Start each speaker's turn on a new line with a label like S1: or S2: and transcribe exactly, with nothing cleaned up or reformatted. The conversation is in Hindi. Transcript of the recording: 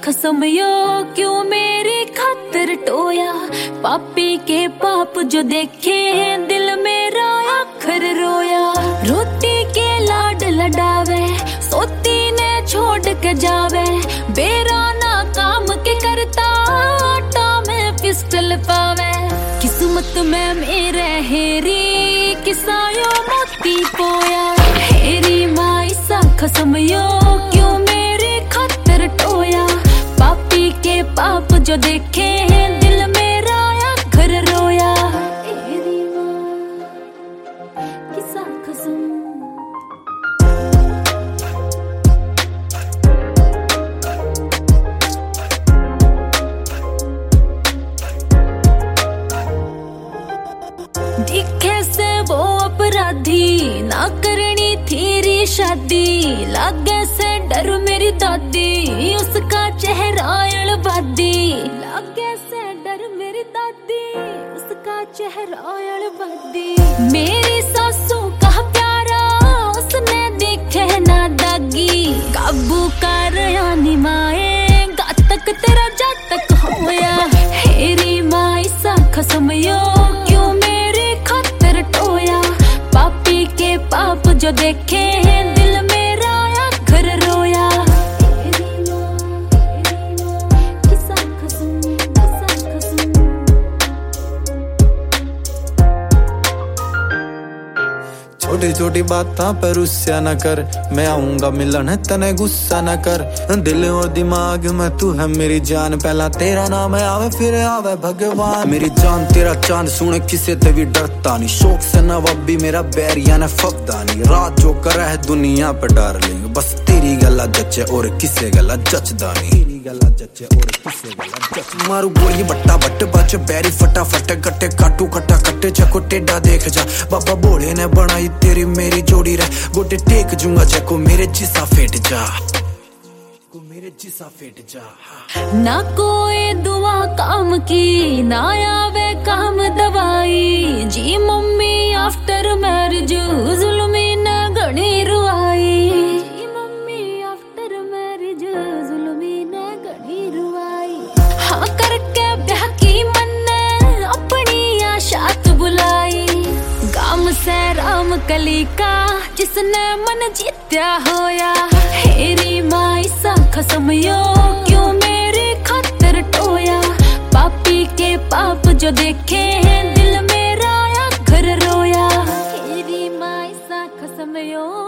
S1: खसम यो क्यों मेरी खातिर टोया। पापी के पाप जो देखे दिल मेरा आखिर रोया। रोटी के लाड लडावे सोती ने छोड़ के जावे। बेरा ना काम के करता आटा में पिस्टल पावे। किस्मत में मेरे हेरी किसायो मोती पोया। हेरी माई सा खसम यो क्यों मेरी खातिर टोया। पापी के पाप जो देखे दिल मेरा आखिर रोया। हेरी माई किसा खसम। दिखे से वो अपराधी ना करनी थी री शादी। लागे से डर मेरी दादी उसका चेहरा अड़बादी। लागे से डर मेरी दादी उसका चेहरा अड़बादी। मेरी सासू का प्यारा उसने दिखे ना दागी। काबू कर यानी माए गातक तेरा जातक होया। हेरी माई सा खसम यो क्यों मेरी खातिर टोया। पापी के पाप जो देखे दिल मेरा आखिर रोया। किसा खसम किसा खसम।
S2: छोटी छोटी बातां पर रुस्सा न कर। मैं आऊंगा मिलन तने गुस्सा न कर। दिल और दिमाग में तू है मेरी जान। पहला तेरा नाम आवे फिर आवे भगवान। मेरी जान तेरा चांद सुने किसे ते भी डरता नहीं। शौक से नवाबी मेरा बैरिया ने फबदा नहीं। रात जो कर है दुनिया पे डार्लिंग बस तेरी गला जचे और किसे गला जचदा नहीं। तेरी गला जचे और किसे गला जच। मारू गोली बट्टा बट बच बैरी फटाफट गट्टे काटू कट्टा कट्टे चको टेढ़ा देख जा। बाबा भोले ने बनाई तेरी मेरी जोड़ी रे। गोटे टेक जूंगा जको मेरे जिसा फेट जा। को मेरे जिसा फेट जा।
S1: ना कोई दुआ काम की ना आवे काम दवाई। जी मम्मी आफ्टर मैरिज जुल्मी ने घणी रुआई। जी मम्मी आफ्टर मैरिज जुल्मी ने घणी रुआई। हाँ करके ब्याह की मन ने अपनी आशात बुलाई। गाम से राम कली का जिसने मन जीत्या होया। हेरी माई सा खसम यो क्यों मेरी खातिर टोया। पापी के पाप जो देखे दिल मेरा आखिर रोया। हेरी माई सा खसम यो।